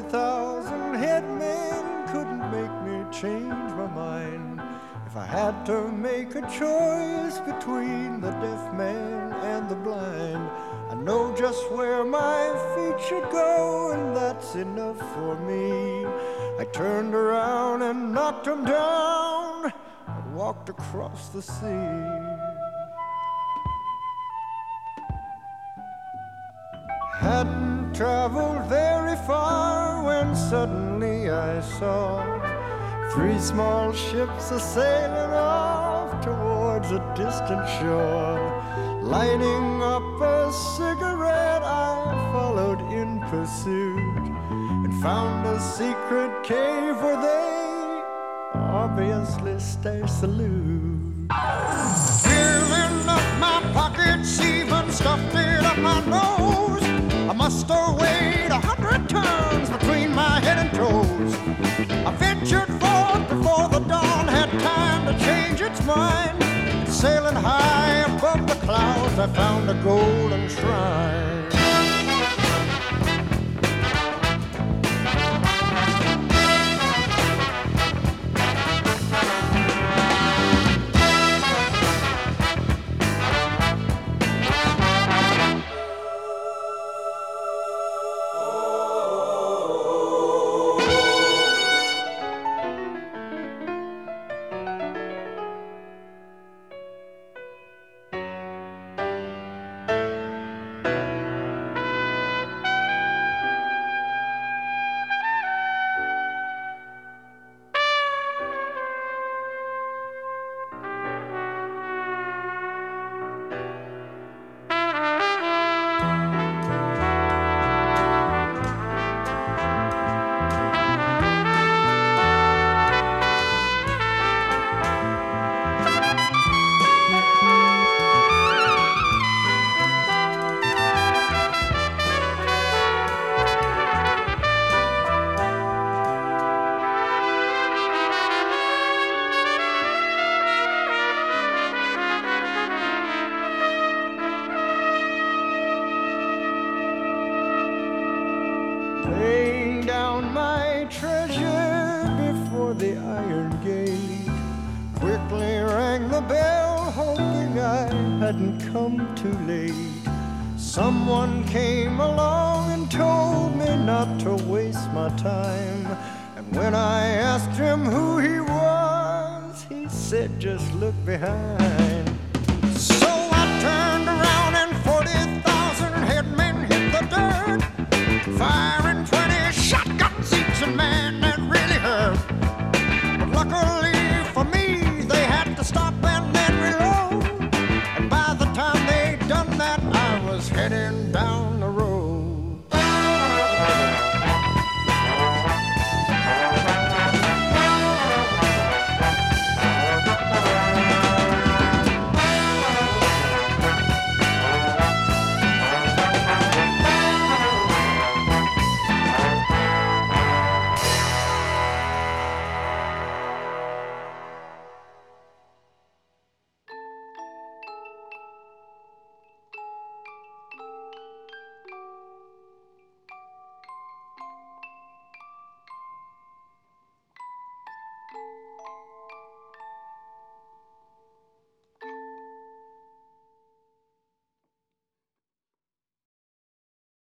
40,000 headmen couldn't make me change my mind. If I had to make a choice between the deaf man and the blind, I know just where my feet should go, and that's enough for me. I turned around and knocked him down and walked across the sea. Hadn't traveled very far when suddenly I saw 3 small ships a-sailing off towards a distant shore. Lighting up a cigarette, I followed in pursuit and found a secret cave where they obviously stashed the loot. Filling up my pockets, even stuffed it up my nose. I must have weighed 100 tons between my head and toes. I ventured forth before the dawn had time to change its mind. Sailing high above the clouds, I found a golden shrine. Laying down my treasure before the iron gate, quickly rang the bell, hoping I hadn't come too late. Someone came along and told me not to waste my time, and when I asked him who he was, he said, just look behind. So I turned around and 40,000 headmen hit the dirt, firing 20 shots